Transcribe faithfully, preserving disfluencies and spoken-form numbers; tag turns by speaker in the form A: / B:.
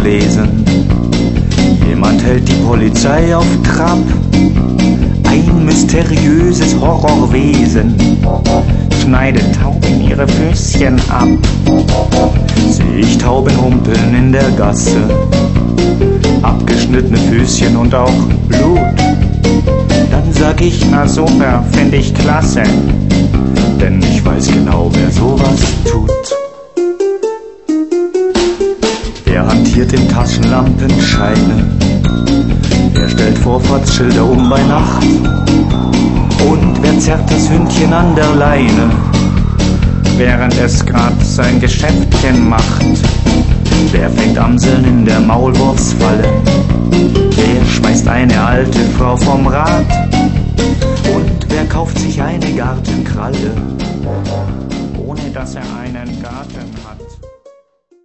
A: lesen. Jemand hält die Polizei auf Trab. Ein mysteriöses Horrorwesen schneidet Tauben ihre Füßchen ab. Seh ich Tauben humpeln in der Gasse, abgeschnittene Füßchen und auch Blut. Dann sag ich, na super, find ich klasse, denn ich weiß genau, wer sowas tut. Er hantiert in Taschenlampenscheine, er stellt Vorfahrtsschilder um bei Nacht. Und wer zerrt das Hündchen an der Leine, während es grad sein Geschäftchen macht? Wer fängt Amseln in der Maulwurfsfalle? Wer schmeißt eine alte Frau vom Rad? Und wer kauft sich eine Gartenkralle, ohne dass er einen Garten hat?